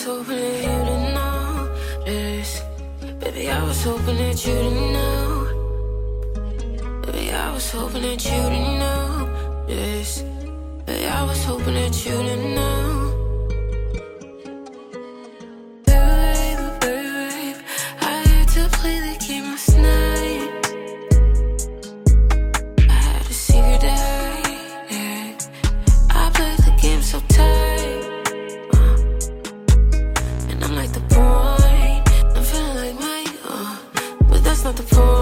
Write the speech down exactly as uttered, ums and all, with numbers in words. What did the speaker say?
hoping that you didn't know this. Baby, I was hoping that you didn't know. Baby, I was hoping that you didn't know this. Baby, I was hoping that you didn't know. Baby, baby, I had to play the game last night. I had a secret to hide. I played the game so tight. uh, And I'm like the point. I'm feeling like Mike, uh, but that's not the point.